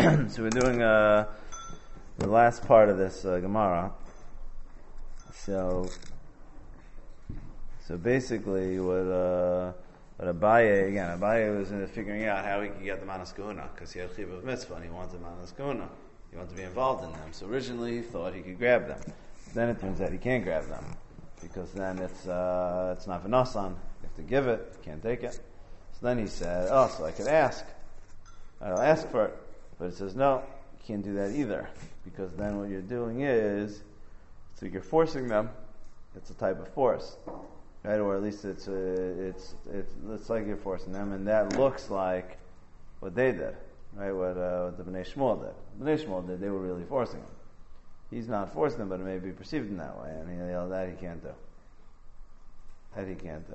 So we're doing the last part of this Gemara. So basically, what Abaye was figuring out how he could get the Manas Kahuna, because he had Chiv of Mitzvah and he wanted Manas Kahuna. He wanted to be involved in them. So originally he thought he could grab them. Then it turns out he can't grab them, because then it's not V'nasan. You have to give it, you can't take it. So then he said, so I could ask. I'll ask for it. But it says, no, you can't do that either. Because then what you're doing is, so you're forcing them. It's a type of force. Right? Or at least it's like you're forcing them, and that looks like what they did. Right? What the Bnei Shmuel did. Bnei Shmuel did, they were really forcing him. He's not forcing them, but it may be perceived in that way. And that he can't do. That he can't do.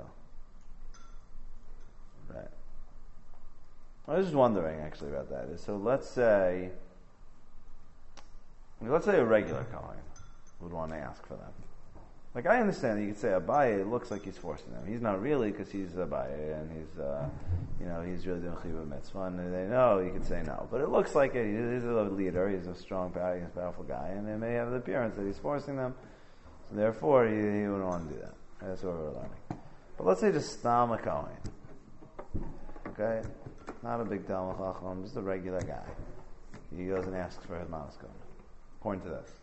Right. I was just wondering actually about that. So let's say a regular Kohen would want to ask for them. Like, I understand that you could say Abaye looks like he's forcing them. He's not really, because he's Abaye and he's really doing Chiv Mitzvah, and they know you could say no. But it looks like it. He's a leader. He's a strong, powerful guy, and it may have the appearance that he's forcing them. So therefore, he wouldn't want to do that. That's what we're learning. But let's say just Stam a Kohen. Okay? Not a big Talmud Chacham, just a regular guy. He goes and asks for his Manas Kahuna. According to this.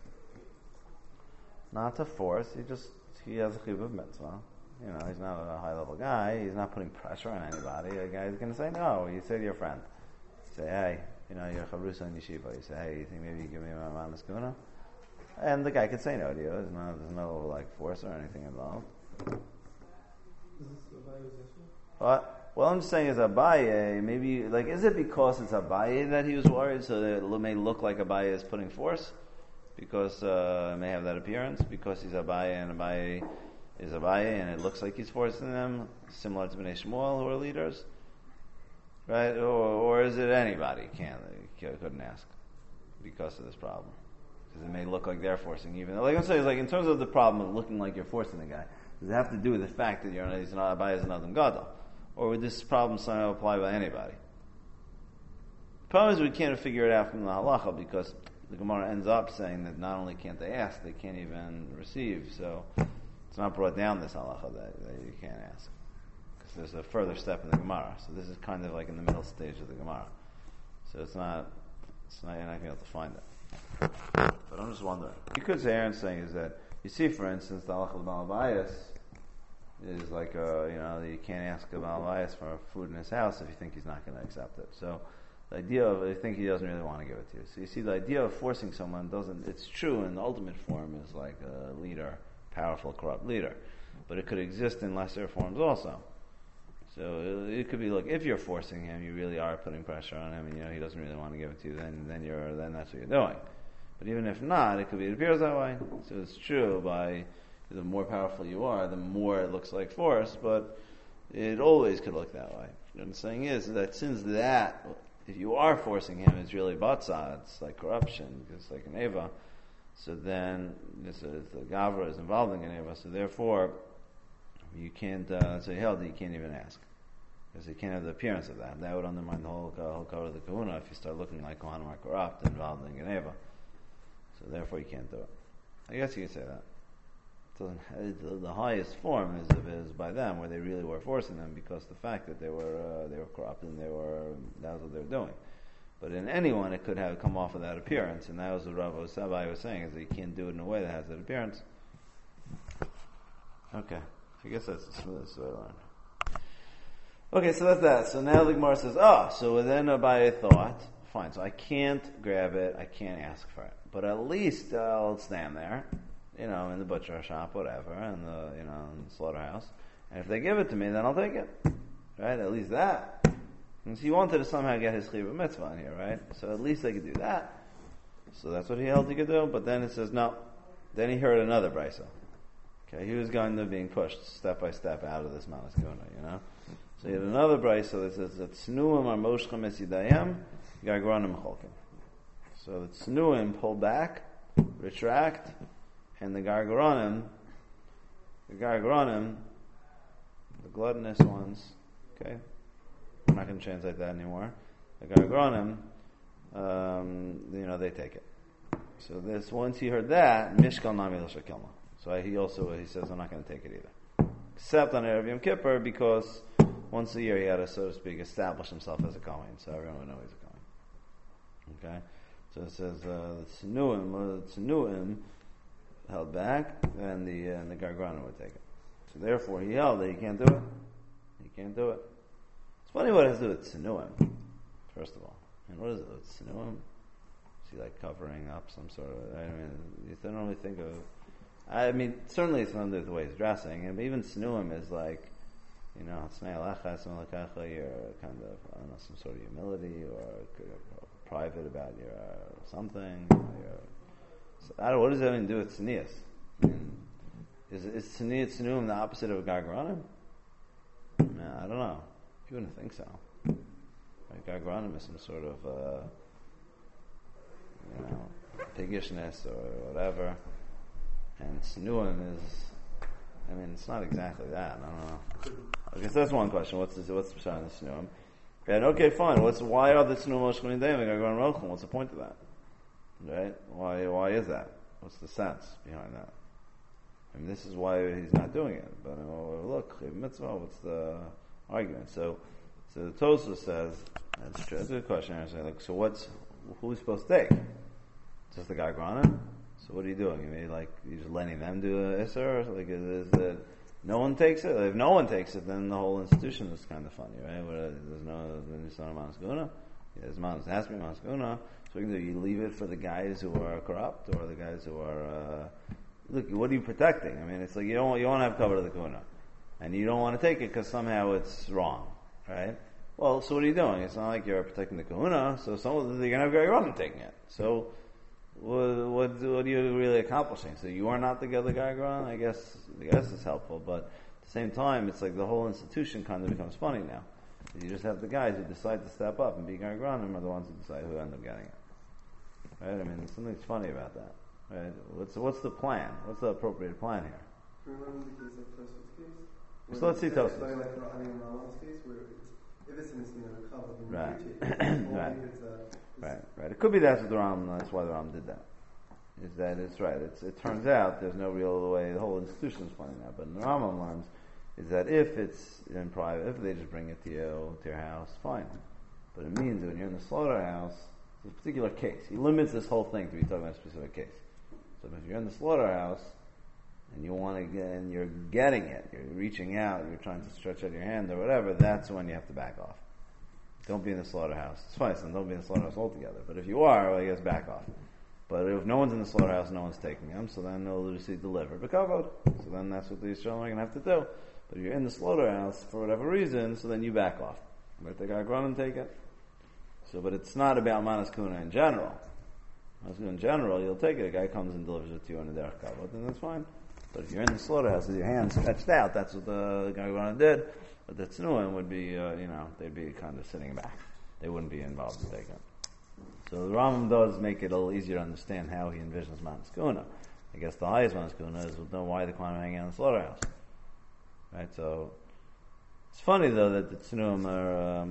Not to force, he has a Chiv of Mitzvah. He's not a high level guy, he's not putting pressure on anybody. A guy's going to say no. You say to your friend, you say, hey, you're Chavrusa in Yeshiva. You say, hey, you think maybe you give me my Manas Kahuna? And the guy could say no to you. There's no force or anything involved. Is this Abaye's issue? What? Well, I'm just saying is Abaye, maybe, is it because it's Abaye that he was worried, so that it may look like Abaye is putting force? Because it may have that appearance, because he's Abaye and Abaye is Abaye, and it looks like he's forcing them, similar to Bnei Shmuel, who are leaders? Right? Or is it anybody couldn't ask because of this problem? Because it may look like they're forcing even. Like I'm saying, in terms of the problem of looking like you're forcing the guy, does it have to do with the fact that he's not Abaye is another Gadol? Or would this problem somehow apply by anybody? The problem is we can't figure it out from the halacha, because the Gemara ends up saying that not only can't they ask, they can't even receive. So it's not brought down this halacha that you can't ask, because there's a further step in the Gemara. So this is kind of like in the middle stage of the Gemara. So you're not going to be able to find it. But I'm just wondering. You could say Aaron's saying is that, you see, for instance, the halacha of Malabayas is like, you can't ask a Malabayas for food in his house if you think he's not going to accept it. So the idea of, I think he doesn't really want to give it to you. So you see, the idea of forcing someone it's true in the ultimate form is like a leader, powerful, corrupt leader. But it could exist in lesser forms also. So it could be, if you're forcing him, you really are putting pressure on him, and he doesn't really want to give it to you, then that's what you're doing. But even if not, it appears that way. So it's true the more powerful you are, the more it looks like force, but it always could look that way. What I'm saying is that since that, if you are forcing him, it's really batzah, it's like corruption, it's like an Eva, so then the Gavra is involved in an Eva, so therefore you can't, so held that you can't even ask, because you can't have the appearance of that. That would undermine the whole cover of the Kahuna if you start looking like Kohanim are corrupt involved in an Eva. So therefore you can't do it. I guess you could say that. The highest form is by them, where they really were forcing them, because the fact that they were corrupt and that was what they were doing. But in anyone, it could have come off of that appearance, and that was what Rav Sabai was saying, is that you can't do it in a way that has that appearance. Okay, I guess that's the smoothest way to learn. Okay, so that's that. So now the Gemara says, so then Abaye thought, fine, so I can't grab it, I can't ask for it, but at least I'll stand there, in the butcher shop, whatever, in the slaughterhouse. And if they give it to me, then I'll take it. Right? At least that. And so he wanted to somehow get his Chiv Mitzvah in here, right? So at least they could do that. So that's what he held he could do, but then it says no. Then he heard another brisa. Okay, he was going to being pushed step by step out of this Manas Kahuna, So he had another brisa that says that Tznuim are moshchem es yidayim, gargronim cholkim. So the Tznuim pull back, retract, and the Gargaronim, the gluttonous ones, okay? We're not going to translate that anymore. The Gargaronim, they take it. So this, once he heard that, Mishkal Nami L'Shakilma. So he says, I'm not going to take it either. Except on Erev Yom Kippur, because once a year he had to, so to speak, establish himself as a Kohen, so everyone would know he's a Kohen. Okay? So it says, the Tzenuim held back, and the Gargrana would take it. So therefore he held that he can't do it. He can't do it. It's funny what it has to do with Tzenuim, first of all. And what is it with Tzenuim? Is he like covering up some sort of, you don't really think of, certainly it's not the way he's dressing, and even Tzenuim is like, you're kind of, some sort of humility, or private about your something. What does that even do with Tznius? Is Tzenuim the opposite of Gargaranim? I don't know. You wouldn't think so. Right? Gargaranim is some sort of, piggishness or whatever. And Tzenuim is, it's not exactly that. I don't know. I guess that's one question. What's the Pshat in the Tzenuim? And okay, fine. Why are the Tzenuim Moshkunim Deim and Gargaranim Rochim? What's the point of that? Right? Why is that? What's the sense behind that? This is why he's not doing it. But look, mitzvah. What's the argument? So the Tosfos says that's true. That's a good question. I say, who's supposed to take? Just the Gargaranim? So what are you doing? You're just letting them do a Isser? Is it no one takes it? If no one takes it, then the whole institution is kind of funny, right? There's no Manas Guna. It has to be Manas Guna. So you leave it for the guys who are corrupt, or the guys who are. Look, what are you protecting? It's like you don't want to have cover to the Kuna, and you don't want to take it because somehow it's wrong, right? Well, so what are you doing? It's not like you're protecting the Kuna, so you're gonna have Gargaranim taking it. So what are you really accomplishing? So you are not the Gargaran? I guess it's helpful, but at the same time, it's like the whole institution kind of becomes funny now. You just have the guys who decide to step up and be Gargaranim are the ones who decide who end up getting it. Right? Something's funny about that. Right? What's the plan? What's the appropriate plan here? Remember the case of Tosfos' case? So let's see Tosfos. Like Ramon's case, where if it's in the cover, then right. It could be that's why the Ram did that. Is that it's right? It turns out there's no real way the whole institution is funny now. But in the Rambam learns is that if it's in private, if they just bring it to your house, fine. But it means that when you're in the slaughterhouse, it's a particular case. He limits this whole thing to be talking about a specific case. So if you're in the slaughterhouse and you want to get, and you're getting it, you're reaching out, you're trying to stretch out your hand or whatever, that's when you have to back off. Don't be in the slaughterhouse. It's fine, so don't be in the slaughterhouse altogether. But if you are, I guess back off. But if no one's in the slaughterhouse, no one's taking them, so then they'll receive delivered. So then that's what the Yisrael are going to have to do. But if you're in the slaughterhouse for whatever reason, so then you back off. Let the guy run and take it. So, but it's not about Manas Kuna in general. Manas Kuna in general, you'll take it. A guy comes and delivers it to you in a derech kavod, then that's fine. But if you're in the slaughterhouse with your hands stretched out, that's what the guy run did. But the Tzenuim would be, they'd be kind of sitting back. They wouldn't be involved in taking it. So the Rambam does make it a little easier to understand how he envisions Manas Kuna. I guess the highest Manas Kuna is we'll know why the Kohanim hang out in the slaughterhouse. Right, so it's funny though that the Tzenuim are.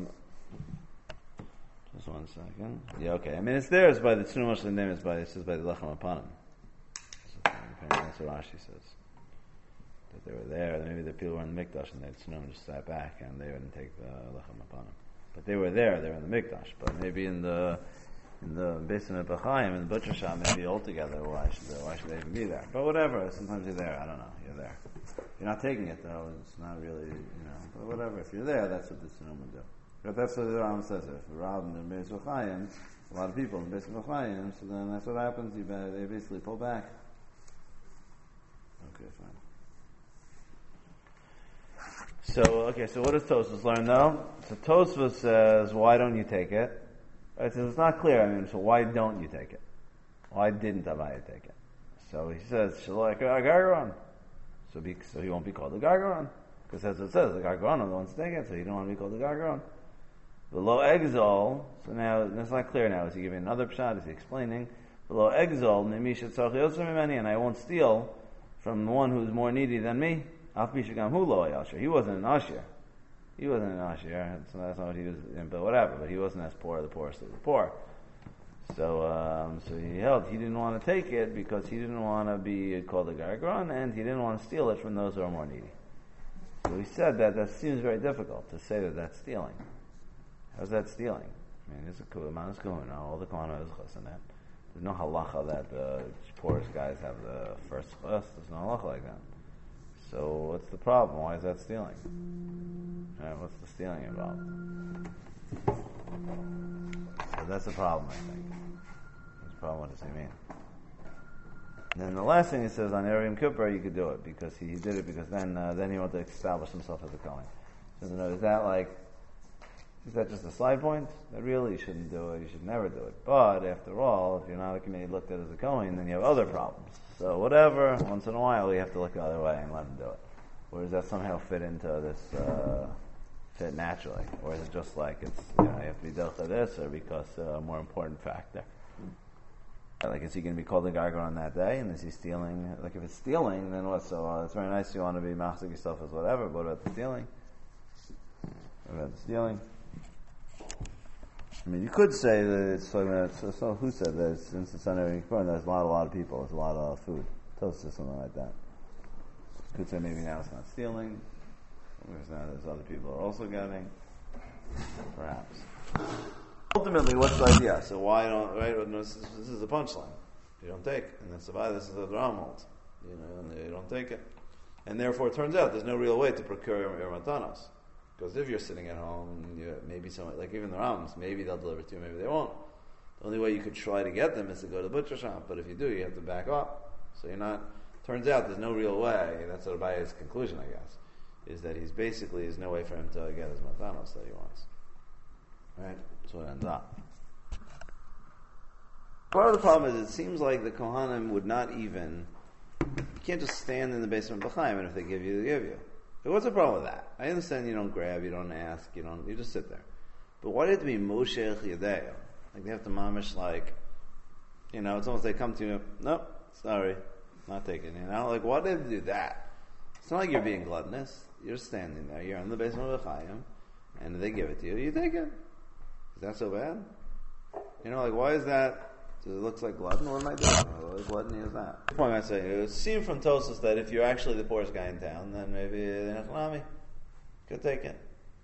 Just 1 second. Yeah, okay. It's there. It's by the Tzenuim Moshe name. It says by the Lechem Apanim. That's what Rashi says. That they were there. Maybe the people were in the Mikdash and the Tzenuim just sat back and they didn't take the Lechem Apanim. But they were there. They were in the Mikdash. But maybe in the Beis Hamikdash B'chaim, in the butcher shop, maybe altogether. Why should they even be there? But whatever. Sometimes you're there. I don't know. You're there. If you're not taking it though, it's not really, but whatever. If you're there, that's what the Tzenuim would do. But that's what the Rambam says. If the Rav in the Beis Hamikdash, a lot of people in the Beis Hamikdash, so then that's what happens. They basically pull back. Okay, fine. So what does Tosfos learn though? So Tosfos says, why don't you take it? It says it's not clear. So why don't you take it? Why didn't Abaye take it? So he says, Shaloi Gargaran. So he won't be called the Gargaran. Because that's what it says, the Gargaran are the ones to take it, so you don't want to be called the Gargaran. Below Exol, so now, that's not clear now. Is he giving another pshat? Is he explaining? Below Exol, and I won't steal from the one who's more needy than me. He wasn't an Asher. So that's not what he was in, but whatever. But he wasn't as poor, the poorest of the poor. So he held he didn't want to take it because he didn't want to be called a gargaron, and he didn't want to steal it from those who are more needy. So he said that seems very difficult to say that that's stealing. How's that stealing? I mean, it's a kuman, it's kahuna, all the kahuna is chus in that. There's no halacha that the poorest guys have the first chus. There's no halacha like that. So what's the problem? Why is that stealing? Right, what's the stealing involved? So that's the problem, I think. That's the problem. What does he mean? And then the last thing he says on Yom Kippur, you could do it because he did it because then he wanted to establish himself as a Kohen. So is that just a slide point? That really you shouldn't do it. You should never do it. But after all, if you're not looked at as a Kohen, then you have other problems. So whatever, once in a while you have to look the other way and let him do it. Or does that somehow fit into this, fit naturally? Or is it just like it's, you have to be dealt with this, or because a more important factor? Like, is he going to be called a gargar on that day? And is he stealing? Like, if it's stealing, then what? So it's very nice you want to be machzik yourself as whatever, but what about the stealing? What about the stealing? I mean, you could say that it's talking about, so who said that since it's on Yom Kippur, there's a lot of people, there's a lot of food, toast or something like that. You could say maybe now it's not stealing, because now there's other people are also getting, perhaps. Ultimately, what's the idea? So why don't, right, this is the punchline. You don't take, and that's why this is a Ram holds. And you don't take it. And therefore it turns out there's no real way to procure your matanos. Because if you're sitting at home, maybe someone, like even the Rams, maybe they'll deliver to you, maybe they won't. The only way you could try to get them is to go to the butcher shop, but if you do, you have to back up. So you're not, turns out there's no real way, that's sort of Abaye's conclusion, I guess, is that there's no way for him to get his matanos that he wants. Right? That's what it ends up. Part of the problem is it seems like the Kohanim would not even, you can't just stand in the basement of B'chaim, and if they give you, they give you. So what's the problem with that? I understand you don't grab, you don't ask, you just sit there. But why did it be Moshe Yadeo? Like they have to mamish it's almost they come to you, nope, sorry, not taking it. Like why did they do that? It's not like you're being gluttonous. You're standing there, you're in the basement of B'chaim, and they give it to you, you take it. Is that so bad? Why is that? So it looks like glutton. What am I doing? What gluttony is that? The point I'm saying, it would seem from Tosas that if you're actually the poorest guy in town, then maybe the Nechlami could take it.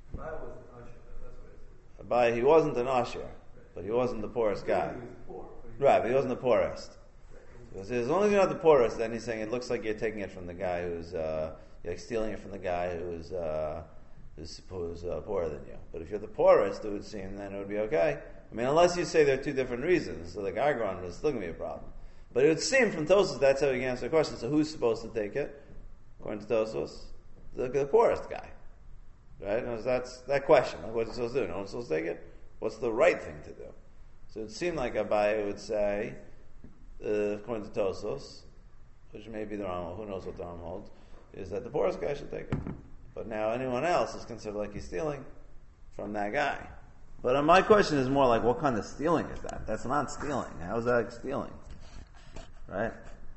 Abai, he wasn't an usher, but he wasn't the poorest guy. Right, but he wasn't the poorest. Because as long as you're not the poorest, then he's saying it looks like you're taking it from the guy who's you're stealing it from the guy who's poorer than you. But if you're the poorest, it would seem then it would be okay. I mean, unless you say there are two different reasons, so the gargaron is still going to be a problem. But it would seem from Tosfos that's how you can answer the question. So who's supposed to take it? According to Tosfos, the poorest guy, right? And that's that question. Like, what's he supposed to do? No one's supposed to take it. What's the right thing to do? So it seemed like Abaye would say, according to Tosfos, which may be the Rambam, who knows what the Rambam holds, is that the poorest guy should take it. But now anyone else is considered like he's stealing from that guy. But my question is more like, what kind of stealing is that? That's not stealing. How is that stealing? Right?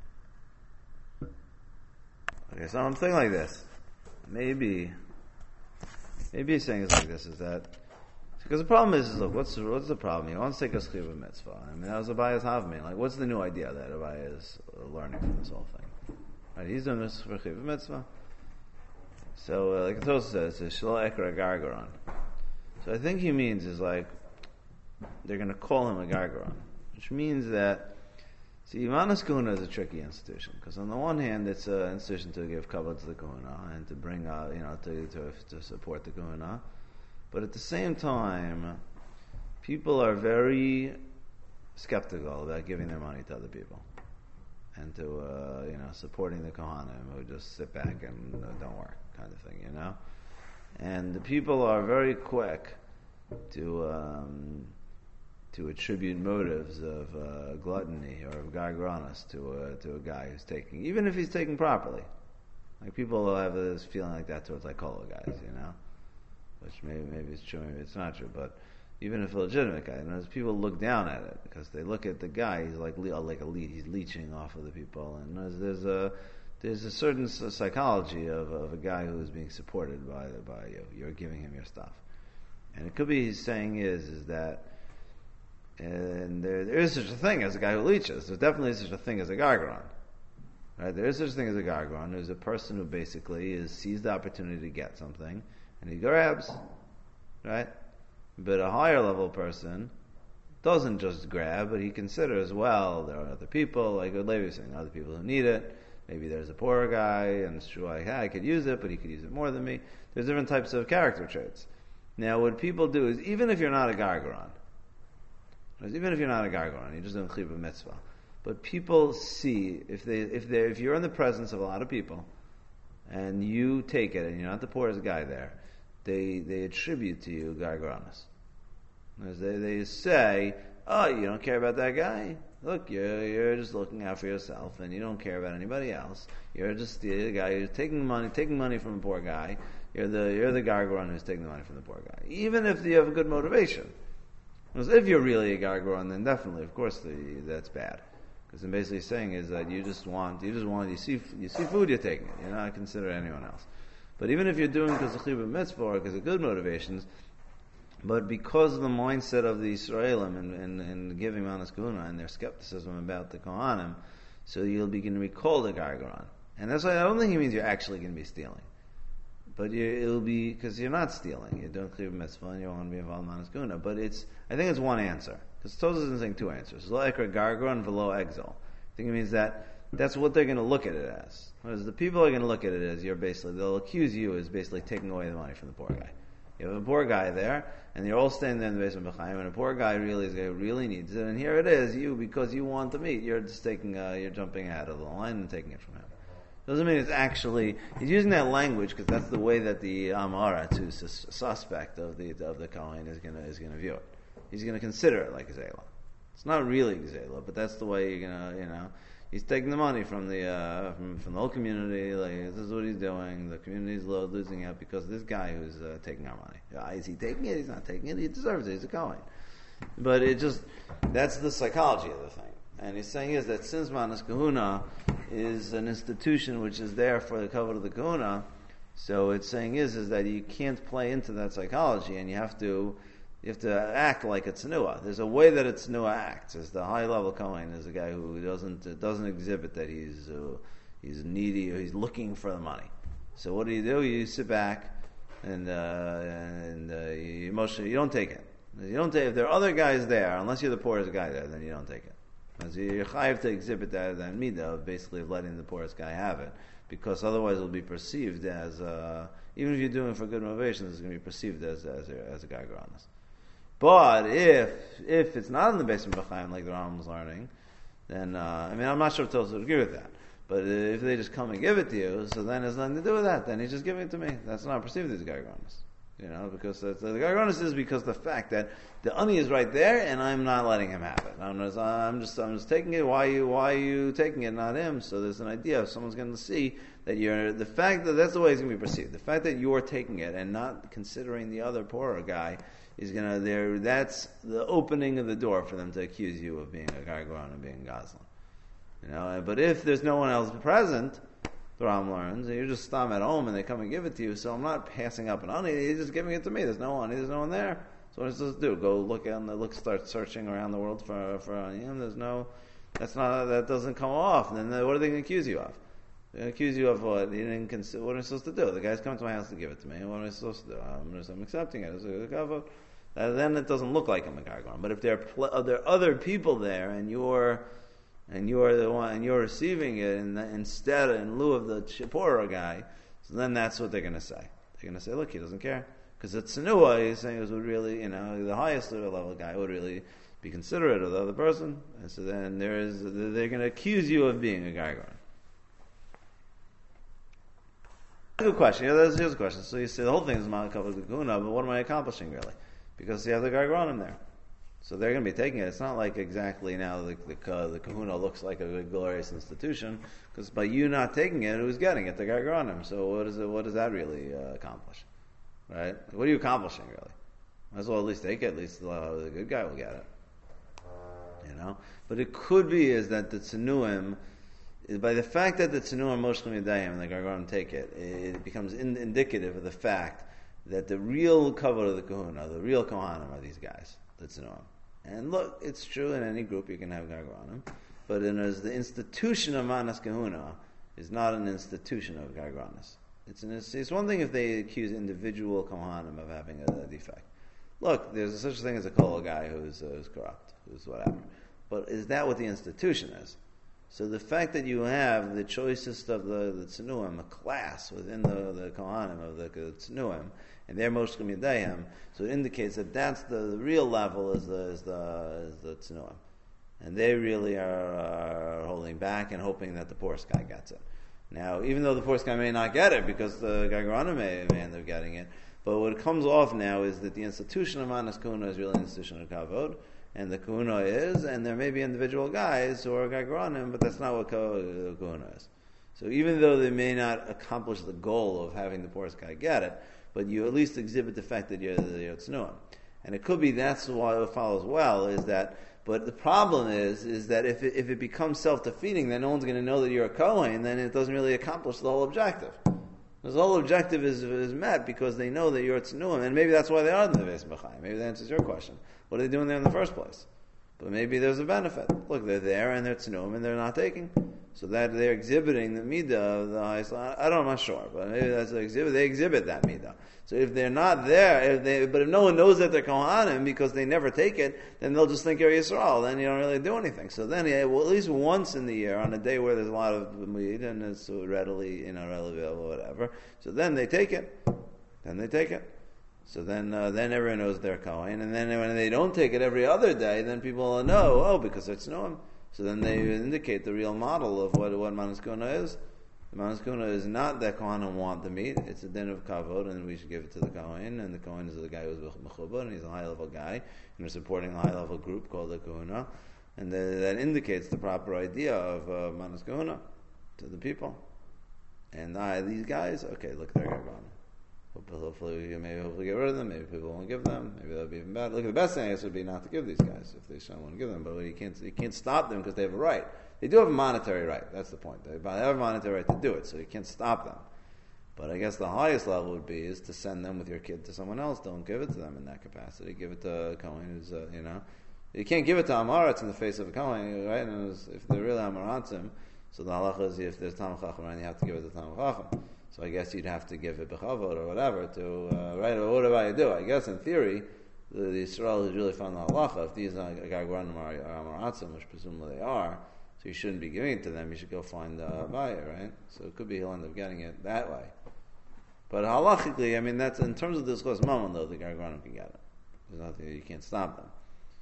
Okay, so I'm thinking like this. Maybe he's saying it's like this, is that, because the problem is look, what's the problem? He wants to take a schiyuv mitzvah. I mean, that was Abaye's havmin. Like, what's the new idea that Abaye is learning from this whole thing? Right, he's doing this for schiyuv mitzvah. So, like it also says, it's shlo ekra gargaron. So I think he means is like, they're going to call him a gargaron, which means that, see, Imanas Kahuna is a tricky institution, because on the one hand, it's an institution to give kavod to the Kahuna, and to bring, to support the Kahuna, but at the same time, people are very skeptical about giving their money to other people, and to, supporting the Kohanim who just sit back and don't work, kind of thing, And the people are very quick to attribute motives of gluttony or of gargaronis to a guy who's taking, even if he's taking properly. Like people will have this feeling like that towards Kolo guys, which maybe it's true, maybe it's not true. But even if a legitimate guy, people look down at it because they look at the guy. He's like a lead. He's leeching off of the people, and there's a certain psychology of a guy who is being supported by you. You're giving him your stuff. And it could be he's saying is that And there is such a thing as a guy who leeches. There's definitely such a thing as a gargaron. Right? There is such a thing as a gargaron, who's a person who basically sees the opportunity to get something, and he grabs. Right? But a higher level person doesn't just grab, but he considers, well, there are other people, like what Levi was saying, other people who need it. Maybe there's a poor guy, and it's true, like, I could use it, but he could use it more than me. There's different types of character traits. Now, what people do is, even if you're not a gargaron, you're just doing chiyuv mitzvah. But people see, if you're in the presence of a lot of people, and you take it, and you're not the poorest guy there, they attribute to you gargaronis. They say, oh, you don't care about that guy? Look, you're just looking out for yourself, and you don't care about anybody else. You're just the guy who's taking money from a poor guy. You're the gargaron who's taking the money from the poor guy. Even if you have a good motivation. Because if you're really a gargaron, then definitely, of course, that's bad. Because then basically saying is that you see food, you're taking it. You're not considering anyone else. But even if you're doing it because of chiyuv mitzvah or because of good motivations, but because of the mindset of the Yisraelim and giving manas kahuna and their skepticism about the Kohanim, so you'll begin to be called a gargaron. And that's why I don't think it means you're actually going to be stealing. But it'll be, because you're not stealing. You're doing chiyuv mitzvah and you want to be involved in manas kahuna. But I think it's one answer. Because Tosfos isn't saying two answers. Lo ekra gargaron v'lo exil. I think it means that's what they're going to look at it as. Whereas the people are going to look at it as they'll accuse you as basically taking away the money from the poor guy. You have a poor guy there, and you're all standing there in the basement b'chaim, and a poor guy really needs it, and here it is, because you want the meat, you're just you're jumping out of the line and taking it from him. Doesn't mean it's actually, he's using that language because that's the way that the Amaretz, who's a suspect of the Kohen, is gonna view it. He's gonna consider it like a Zayla. It's not really Zayla, but that's the way you're gonna, he's taking the money from the whole community. Like, this is what he's doing. The community's losing out because of this guy who's taking our money. Is he taking it? He's not taking it. He deserves it. He's a Kohen. But that's the psychology of the thing. And he's saying is that since manas kahuna is an institution which is there for the kavod of the kahuna, so it's saying is that you can't play into that psychology, and you have to act like a tznuah. There's a way that a tznuah acts. As the high level kohen is a guy who doesn't exhibit that he's needy or he's looking for the money. So what do? You sit back and you don't take it. You don't take, if there are other guys there, unless you're the poorest guy there, then you don't take it. As you're chayav to exhibit that midah of basically letting the poorest guy have it, because otherwise it'll be perceived as even if you're doing it for good motivations, it's going to be perceived as a gargaronis. But if it's not in the basement b'chaim like the Rambam was learning, then I'm not sure if Tosfos would agree with that. But if they just come and give it to you, so then there's nothing to do with that. Then he's just giving it to me. That's not perceived as gargaronis. Because the gargaronis is because the fact that the ani is right there and I'm not letting him have it. I'm just taking it. Why are you taking it, not him? So there's an idea. If someone's going to see that the fact that that's the way it's going to be perceived. The fact that you're taking it and not considering the other poorer guy is going to that's the opening of the door for them to accuse you of being a gargaron and being a gazlan. But if there's no one else present, the Ram learns, and you're just stam at home and they come and give it to you, so I'm not passing up an ani, he's just giving it to me. There's no ani, there's no one there. So what are you supposed to do? Go start searching around the world for ani, and that doesn't come off. And then what are they going to accuse you of? They're going to accuse you of what? You didn't consider, what am I supposed to do? The guy's coming to my house to give it to me. What am I supposed to do? I'm accepting it. Then it doesn't look like I'm a gargaron. But if there are other people there, and you're the one, and you're receiving it, and instead, in lieu of the poorer guy, so then that's what they're going to say. They're going to say, look, he doesn't care. Because it's tznuah, he's saying, would really, the highest level guy would really be considerate of the other person. And so then they're going to accuse you of being a gargaron. Good question. Here's a question. So you say the whole thing is Ma'akav Kahuna, but what am I accomplishing really? Because you have the gargaronim there. So they're going to be taking it. It's not like exactly now the kahuna looks like a glorious institution, because by you not taking it, who's getting it? The gargaronim. So what does that really accomplish? Right? What are you accomplishing really? Might as well at least take it. At least the good guy will get it. But it could be is that the tzenuim, by the fact that the tzenuim moshlim yadayim and the gargaronim take it, it becomes indicative of the fact that the real kavod of the kahuna, the real kohanim are these guys, the tzenuim. And look, it's true in any group you can have Gargranim, but the institution of Manas Kahuna is not an institution of Gargranis. It's one thing if they accuse individual Kohanim of having a defect. Look, there's such a thing as a Kol guy who's corrupt, who's whatever. But is that what the institution is? So the fact that you have the choicest of the Tzenuim, a class within the Kohanim of the Tzenuim, and they're most Yedayim, so it indicates that that's the real level is the Tzenuim. And they really are holding back and hoping that the poorest guy gets it. Now, even though the poorest guy may not get it, because the Gargarana may end up getting it, but what comes off now is that the institution of Manas Kahuna is really an institution of Kavod, and the Kahuna is, and there may be individual guys who are Gargaranim, but that's not what Kahuna is. So even though they may not accomplish the goal of having the poorest guy get it, but you at least exhibit the fact that you're Tznuim. And it could be that's why it follows well, is that, but the problem is that if it becomes self-defeating, then no one's going to know that you're a Kohen, then it doesn't really accomplish the whole objective. Because the whole objective is met because they know that you're a Tznuim, and maybe that's why they are in the Beis B'chai. Maybe that answers your question. What are they doing there in the first place? But maybe there's a benefit. Look, they're there and they're Tznuim and they're not taking. So that they're exhibiting the midah of the highest. I'm not sure, but maybe that's the exhibit. They exhibit that midah. So if they're not there, but if no one knows that they're Kohanim because they never take it, then they'll just think you're Yisrael. Then you don't really do anything. So then, at least once in the year, on a day where there's a lot of meat and it's readily, available, whatever. So then they take it. So then everyone knows they're Kohen, and then when they don't take it every other day, then people will know, because it's Noam. So then they indicate the real model of what Manas Kahuna is. The Manas Kahuna is not that Kohanim want the meat; it's a din of kavod, and we should give it to the Kohen. And the Kohen is the guy who's mechubah, and he's a high level guy, and we're supporting a high level group called the Kahuna, and that indicates the proper idea of Manas Kahuna to the people. And these guys, okay, look, they're gone. Hopefully get rid of them. Maybe people won't give them. Maybe that'll be even better. Look, the best thing I guess would be not to give these guys if they don't want to give them. But you can't stop them because they have a right. They do have a monetary right. That's the point. They have a monetary right to do it, so you can't stop them. But I guess the highest level would be is to send them with your kid to someone else. Don't give it to them in that capacity. Give it to a Kohen who's You can't give it to Amaretz in the face of a Kohen, right? And if they're really Amaratzim, so the halacha is if there's Talmid Chacham around, you have to give it to Talmid Chacham. So I guess you'd have to give it b'chavod or whatever to right. Or what do you do? I guess in theory, the Yisrael is really found the halacha. If these Gargaranim are Amaratzim, which presumably they are, so you shouldn't be giving it to them. You should go find a buyer, right? So it could be he'll end up getting it that way. But halachically, that's in terms of this chos mammon though. The Gargaranim can get it. There's nothing you can't stop them.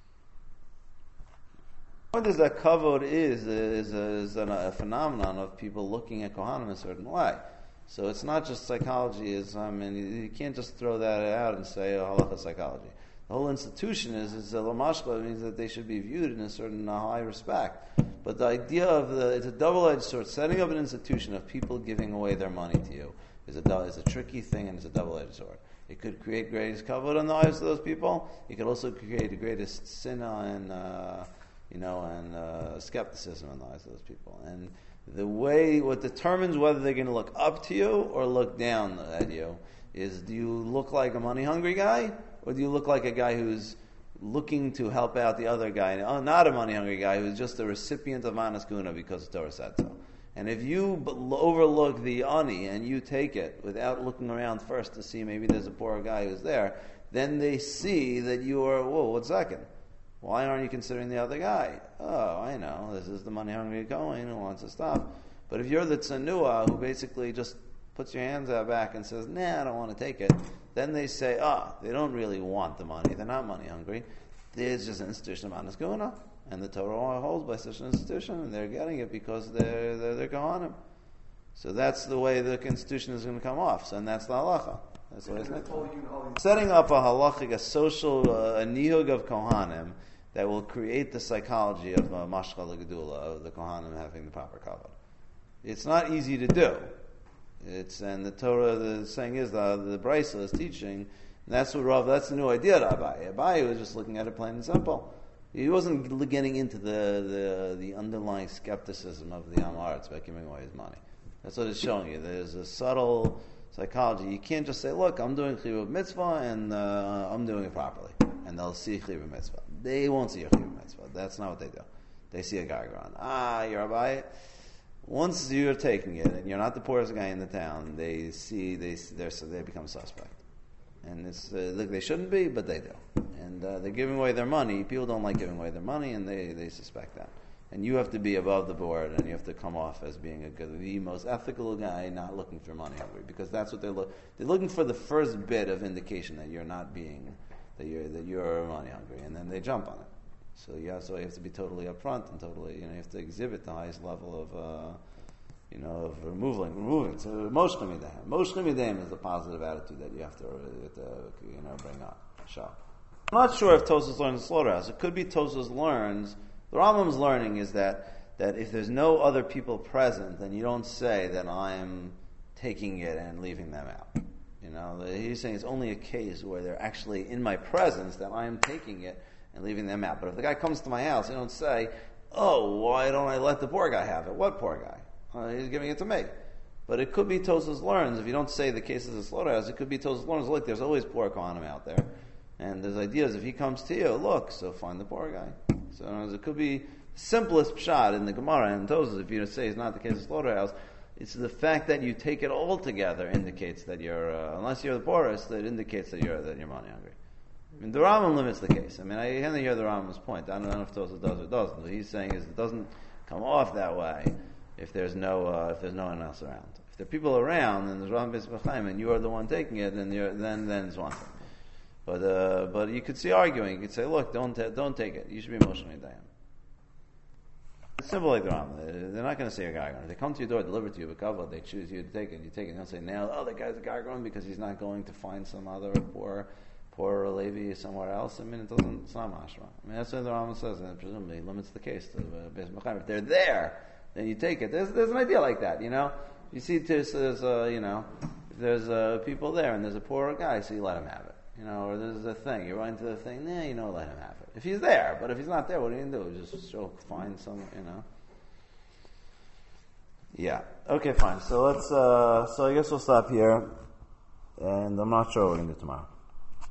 What is that kavod is a phenomenon of people looking at Kohanim a certain way. So it's not just psychology. You can't just throw that out and say halacha psychology. The whole institution is lamashka. It means that they should be viewed in a certain high respect. But the idea of it's a double-edged sword. Setting up an institution of people giving away their money to you is a tricky thing, and it's a double-edged sword. It could create greatest kavod in the eyes of those people. It could also create the greatest sinna and skepticism in the eyes of those people. And what determines whether they're going to look up to you or look down at you is, do you look like a money-hungry guy, or do you look like a guy who's looking to help out the other guy, not a money-hungry guy who's just a recipient of Manas Kahuna because the Torah said so. And if you overlook the ani and you take it without looking around first to see maybe there's a poor guy who's there, then they see that you are, whoa, 1 second. Why aren't you considering the other guy? Oh, I know. This is the money-hungry Kohen who wants to stop. But if you're the Tsanua who basically just puts your hands out back and says, nah, I don't want to take it, then they say, they don't really want the money. They're not money-hungry. There's just an institution of Manas Kahuna, and the Torah holds by such an institution, and they're getting it because they're Kohanim. So that's the way the institution is going to come off. And that's the halacha. That's the way it's meant. Setting up a halachic, a social, a nihug of Kohanim that will create the psychology of Mashcha L'Gedula, of the Kohanim having the proper kavod. It's not easy to do. And the Torah, the saying is, the Brisa is teaching, and that's the new idea of Abaye. Abaye was just looking at it plain and simple. He wasn't getting into the underlying skepticism of the Amaretz about giving away his money. That's what it's showing you. There's a subtle psychology. You can't just say, look, I'm doing chiyuv mitzvah and I'm doing it properly. and they'll see chiyuv mitzvah. They won't see a chiyuv mitzvah. That's not what they do. They see a gargaron. You're Abaye. Once you're taking it, and you're not the poorest guy in the town, they become suspect. And it's look, they shouldn't be, but they do. And they're giving away their money. People don't like giving away their money, and they suspect that. And you have to be above the board, and you have to come off as being the most ethical guy, not looking for money hungry, because that's what they're looking for. The first bit of indication that you're not being that you're money hungry, and then they jump on it. So you have to be totally upfront and totally, you have to exhibit the highest level of removing. So Moshe Midayim is the positive attitude that you have to bring up. Sure. I'm not sure if Tosfos learns the slaughterhouse. It could be Tosfos learns. The Rambam's learning is that if there's no other people present, then you don't say that I'm taking it and leaving them out. He's saying it's only a case where they're actually in my presence that I am taking it and leaving them out. But if the guy comes to my house, you don't say, why don't I let the poor guy have it? What poor guy? He's giving it to me. But it could be Tosfos learns, if you don't say the case is a slaughterhouse, it could be Tosfos learns, look, there's always poor Kohanim out there. And there's ideas, if he comes to you, look, so find the poor guy. So it could be simplest pshat in the Gemara and Tosfos, if you say it's not the case of slaughterhouse, it's the fact that you take it all together indicates that you're, unless you're the poorest, that indicates that you're money hungry. I mean, the Rambam limits the case. I mean, I can't hear the Rambam's point. I don't know if Tosfos does or doesn't. What he's saying is it doesn't come off that way if there's no one else around. If there are people around and there's Rambam Beis B'chaim and you are the one taking it, then it's one thing. But you could see arguing. You could say, look, don't take it. You should be Moshe Midayim. It's simple like the Rambam. They're not going to say a gargaron. If they come to your door, deliver to you, but they choose you to take it. You take it. They don't say now, that guy's a gargaron because he's not going to find some other poor Levi somewhere else. I mean, it's not mashma. I mean, that's what the Rambam says, and presumably limits the case to Beis B'chaim. If they're there, then you take it. There's an idea like that, You see, if there's people there and there's a poor guy, so you let him have it. Or there's a thing, you run into the thing, let him have it. If he's there, but if he's not there, what are you going to do? Just find some, Yeah. Okay, fine. So let's, so I guess we'll stop here, and I'm not sure what we're going to do tomorrow.